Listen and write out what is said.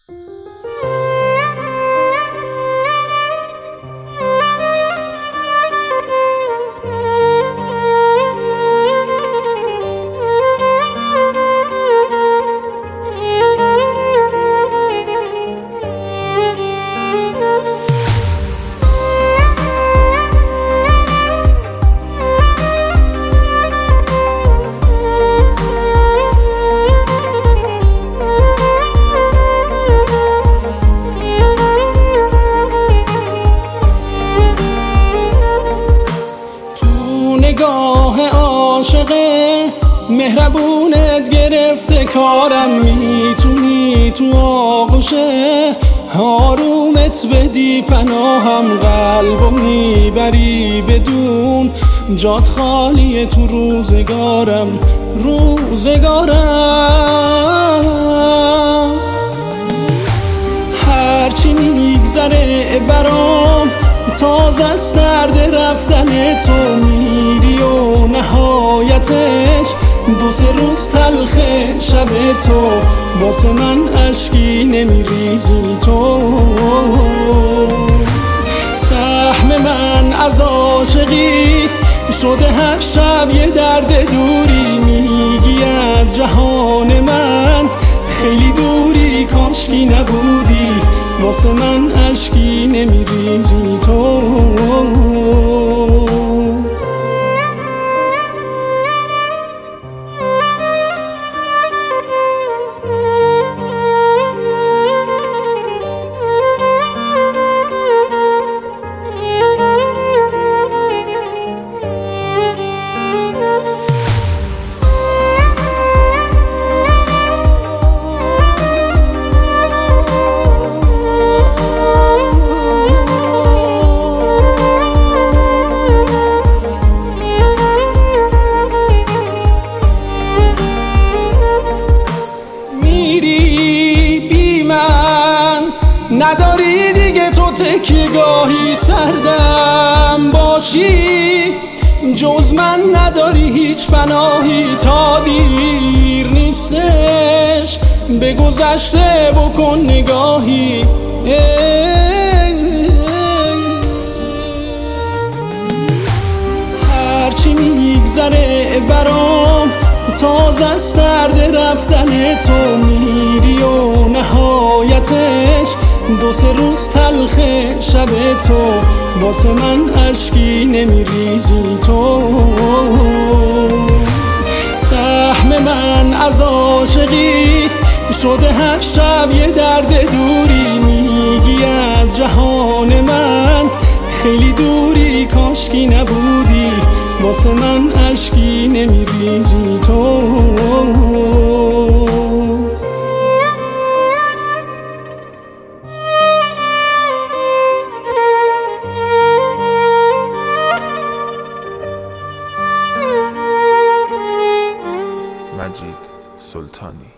نگاه عاشقه مهربونت گرفته کارم، میتونی تو آغوشه آرومت بدی پناهم، قلبو میبری بدون جات خالیه تو روزگارم. هرچی میگذره برام تازه است درد رفتن تو، میری و نهایتش 2-3 روز تلخه شب تو، واسه من اشکی نمیریزی تو. سهم من از عاشقی شده هر شب یه درد دوری، میگی از جهان من خیلی دوری، کاشکی نبودی واسه من اشکی نمیریزی تو. نداری دیگه تو تکیه‌گاهی، سردم باشی جز من نداری هیچ پناهی، تا دیر نیستش به گذشته بکن نگاهی. هرچی میگذره برام تازه است درد رفتن تو، میری و نهایتش 2-3 روز تلخه شب تو، واسه من اشکی نمیریزی تو. سهم من از عاشقی شده هر شب یه درد دوری، میگی از جهان من خیلی دوری، کاشکی نبودی واسه من اشکی نمیریزی تو. مجید سلطانی.